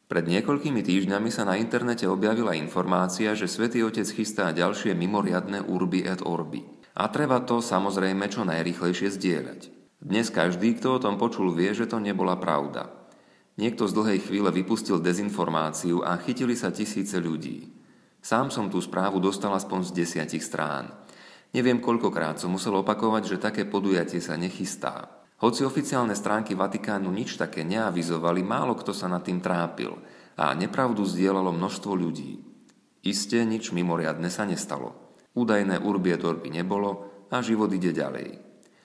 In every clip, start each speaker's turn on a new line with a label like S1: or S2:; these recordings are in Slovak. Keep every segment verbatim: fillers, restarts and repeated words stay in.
S1: Pred niekoľkými týždňami sa na internete objavila informácia, že Svätý Otec chystá ďalšie mimoriadne Urbi et Orbi. A treba to samozrejme čo najrýchlejšie zdieľať. Dnes každý, kto o tom počul, vie, že to nebola pravda. Niekto z dlhej chvíle vypustil dezinformáciu a chytili sa tisíce ľudí. Sám som tú správu dostal aspoň z desiatich strán. Neviem, koľkokrát som musel opakovať, že také podujatie sa nechystá. Hoci oficiálne stránky Vatikánu nič také neavizovali, málo kto sa nad tým trápil a nepravdu zdieľalo množstvo ľudí. Isté nič mimoriadne sa nestalo. Údajné Urbi et Orbi nebolo a život ide ďalej.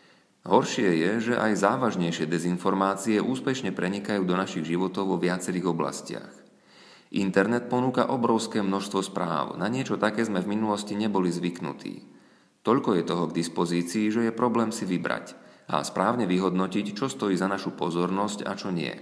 S1: Horšie je, že aj závažnejšie dezinformácie úspešne prenikajú do našich životov vo viacerých oblastiach. Internet ponúka obrovské množstvo správ, na niečo také sme v minulosti neboli zvyknutí. Toľko je toho k dispozícii, že je problém si vybrať a správne vyhodnotiť, čo stojí za našu pozornosť a čo nie.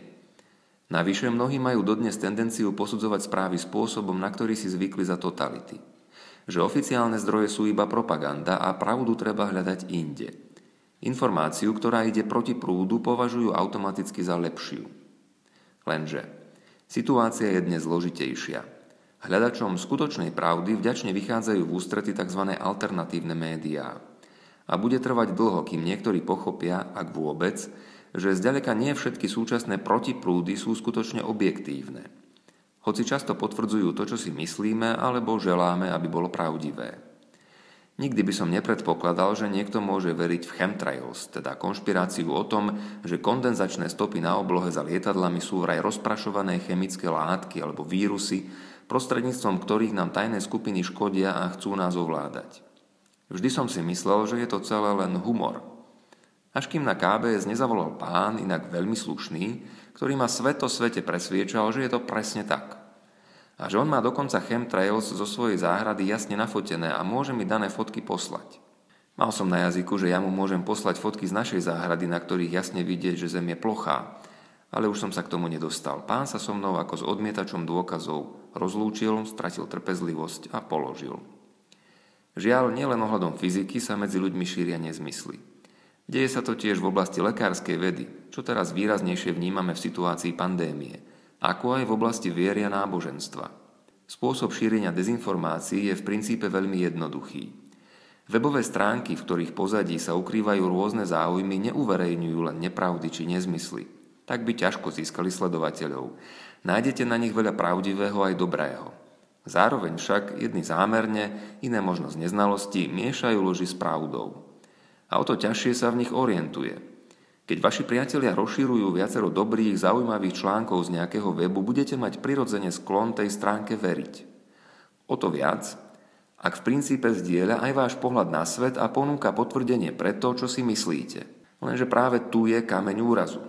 S1: Navyše mnohí majú dodnes tendenciu posudzovať správy spôsobom, na ktorý si zvykli za totality. Že oficiálne zdroje sú iba propaganda a pravdu treba hľadať inde. Informáciu, ktorá ide proti prúdu, považujú automaticky za lepšiu. Lenže situácia je dnes zložitejšia. Hľadačom skutočnej pravdy vďačne vychádzajú v ústrety tzv. Alternatívne médiá. A bude trvať dlho, kým niektorí pochopia, ak vôbec, že zďaleka nie všetky súčasné protiprúdy sú skutočne objektívne. Hoci často potvrdzujú to, čo si myslíme, alebo želáme, aby bolo pravdivé. Nikdy by som nepredpokladal, že niekto môže veriť v chemtrails, teda konšpiráciu o tom, že kondenzačné stopy na oblohe za lietadlami sú vraj rozprašované chemické látky alebo vírusy, prostredníctvom ktorých nám tajné skupiny škodia a chcú nás ovládať. Vždy som si myslel, že je to celé len humor. Až kým na ká bé es nezavolal pán, inak veľmi slušný, ktorý ma sveto svete presviečal, že je to presne tak. A že on má dokonca chemtrails zo svojej záhrady jasne nafotené a môže mi dané fotky poslať. Mal som na jazyku, že ja mu môžem poslať fotky z našej záhrady, na ktorých jasne vidieť, že zem je plochá. Ale už som sa k tomu nedostal. Pán sa so mnou ako s odmietačom dôkazov rozlúčil, stratil trpezlivosť a položil. Žiaľ, nielen ohľadom fyziky sa medzi ľuďmi šíria nezmysly. Deje sa to tiež v oblasti lekárskej vedy, čo teraz výraznejšie vnímame v situácii pandémie, ako aj v oblasti viery a náboženstva. Spôsob šírenia dezinformácií je v princípe veľmi jednoduchý. Webové stránky, v ktorých pozadí sa ukrývajú rôzne záujmy, neuverejňujú len nepravdy či nezmysly. Tak by ťažko získali sledovateľov. Nájdete na nich veľa pravdivého aj dobrého. Zároveň však jedni zámerne, iné možno z neznalosti, miešajú loži s pravdou. A o to ťažšie sa v nich orientuje. Keď vaši priatelia rozšírujú viacero dobrých, zaujímavých článkov z nejakého webu, budete mať prirodzene sklon tej stránke veriť. O to viac, ak v princípe zdieľa aj váš pohľad na svet a ponúka potvrdenie pre to, čo si myslíte. Lenže práve tu je kameň úrazu.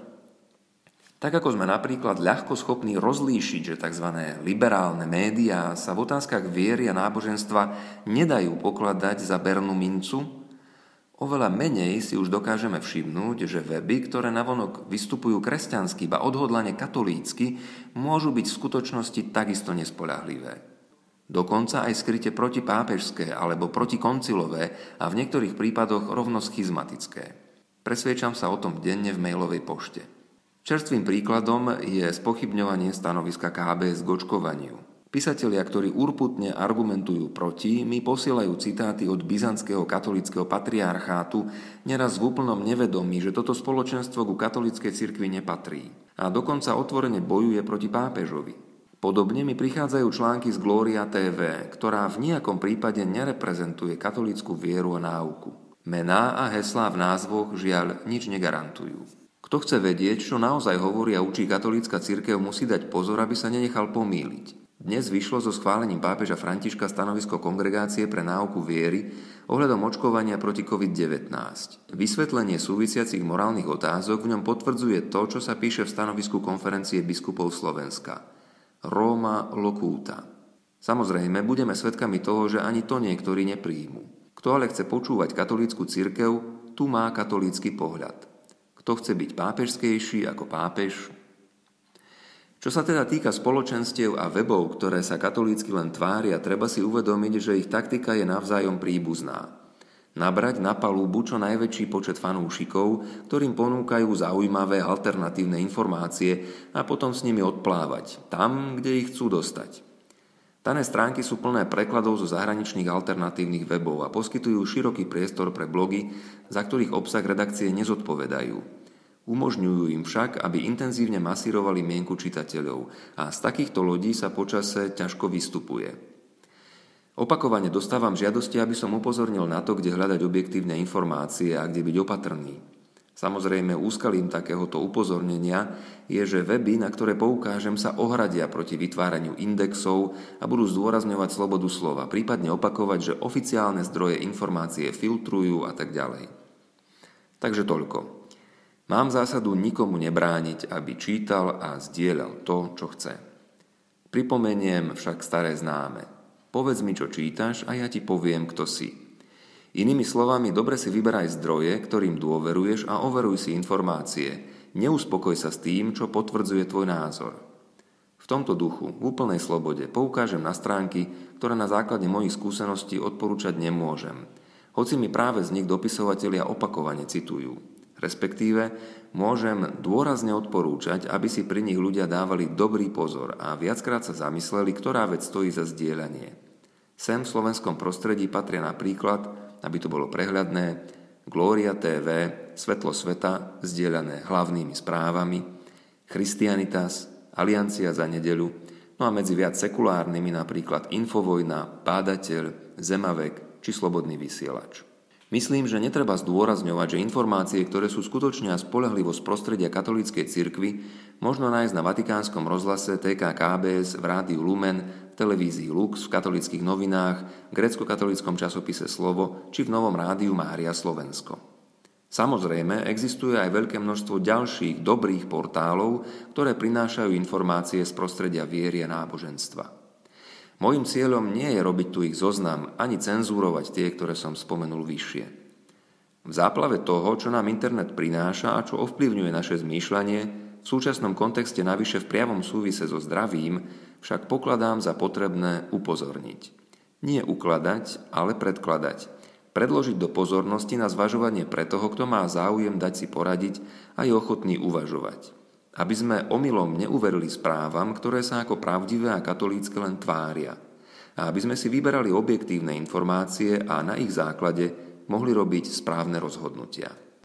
S1: Tak ako sme napríklad ľahko schopní rozlíšiť, že tzv. Liberálne médiá sa v otázkach viery a náboženstva nedajú pokladať za bernú mincu, oveľa menej si už dokážeme všimnúť, že weby, ktoré navonok vystupujú kresťansky, ba odhodlane katolícky, môžu byť v skutočnosti takisto nespoľahlivé. Dokonca aj skryte protipápežské alebo protikoncilové a v niektorých prípadoch rovno schizmatické. Presviečam sa o tom denne v mailovej pošte. Čerstvým príkladom je spochybňovanie stanoviska ká bé es k očkovaniu. Písatelia, ktorí urputne argumentujú proti, mi posielajú citáty od byzantského katolíckeho patriarchátu, neraz v úplnom nevedomí, že toto spoločenstvo ku katolíckej cirkvi nepatrí. A dokonca otvorene bojuje proti pápežovi. Podobne mi prichádzajú články z Gloria té vé, ktorá v nejakom prípade nereprezentuje katolícku vieru a náuku. Mená a heslá v názvoch žiaľ nič negarantujú. Kto chce vedieť, čo naozaj hovorí a učí katolícka cirkev, musí dať pozor, aby sa nenechal pomýliť. Dnes vyšlo so schválením pápeža Františka stanovisko Kongregácie pre náuku viery ohľadom očkovania proti covid devätnásť. Vysvetlenie súvisiacich morálnych otázok v ňom potvrdzuje to, čo sa píše v stanovisku Konferencie biskupov Slovenska. Roma locuta. Samozrejme, budeme svedkami toho, že ani to niektorí nepríjmu. Kto ale chce počúvať katolícku cirkev, tu má katolícky pohľad. Kto chce byť pápežskejší ako pápež? Čo sa teda týka spoločenstiev a webov, ktoré sa katolícky len tvária, treba si uvedomiť, že ich taktika je navzájom príbuzná. Nabrať na palúbu čo najväčší počet fanúšikov, ktorým ponúkajú zaujímavé alternatívne informácie a potom s nimi odplávať, tam, kde ich chcú dostať. Dané stránky sú plné prekladov zo zahraničných alternatívnych webov a poskytujú široký priestor pre blogy, za ktorých obsah redakcie nezodpovedajú. Umožňujú im však, aby intenzívne masírovali mienku čitateľov a z takýchto lodí sa počase ťažko vystupuje. Opakovane dostávam žiadosti, aby som upozornil na to, kde hľadať objektívne informácie a kde byť opatrný. Samozrejme, úskalím takéhoto upozornenia je, že weby, na ktoré poukážem, sa ohradia proti vytváraniu indexov a budú zdôrazňovať slobodu slova, prípadne opakovať, že oficiálne zdroje informácie filtrujú a tak ďalej. Takže toľko. Mám zásadu nikomu nebrániť, aby čítal a zdieľal to, čo chce. Pripomeniem však staré známe. Povedz mi, čo čítaš a ja ti poviem, kto si. Inými slovami, dobre si vyberaj zdroje, ktorým dôveruješ a overuj si informácie. Neuspokoj sa s tým, čo potvrdzuje tvoj názor. V tomto duchu, v úplnej slobode, poukážem na stránky, ktoré na základe mojich skúseností odporúčať nemôžem. Hoci mi práve z nich dopisovatelia opakovane citujú. Respektíve, môžem dôrazne odporúčať, aby si pri nich ľudia dávali dobrý pozor a viackrát sa zamysleli, ktorá vec stojí za zdieľanie. Sem v slovenskom prostredí patria napríklad, aby to bolo prehľadné, Glória té vé, Svetlo sveta, zdieľané hlavnými správami, Christianitas, Aliancia za nedeľu, no a medzi viac sekulárnymi napríklad Infovojna, Bádateľ, Zemavek či Slobodný vysielač. Myslím, že netreba zdôrazňovať, že informácie, ktoré sú skutočne a spoľahlivo z prostredia katolíckej cirkvi, možno nájsť na Vatikánskom rozhlase, té ká ká bé es, v rádiu Lumen, v televízii Lux, v katolíckych novinách, v grécko-katolíckom časopise Slovo či v novom rádiu Mária Slovensko. Samozrejme, existuje aj veľké množstvo ďalších dobrých portálov, ktoré prinášajú informácie z prostredia viery a náboženstva. Mojím cieľom nie je robiť tu ich zoznam, ani cenzúrovať tie, ktoré som spomenul vyššie. V záplave toho, čo nám internet prináša a čo ovplyvňuje naše zmýšľanie, v súčasnom kontexte navyše v priamom súvise so zdravím, však pokladám za potrebné upozorniť. Nie ukladať, ale predkladať. Predložiť do pozornosti na zvažovanie pre toho, kto má záujem dať si poradiť a je ochotný uvažovať. Aby sme omylom neuverili správam, ktoré sa ako pravdivé a katolícke len tvária. A aby sme si vyberali objektívne informácie a na ich základe mohli robiť správne rozhodnutia.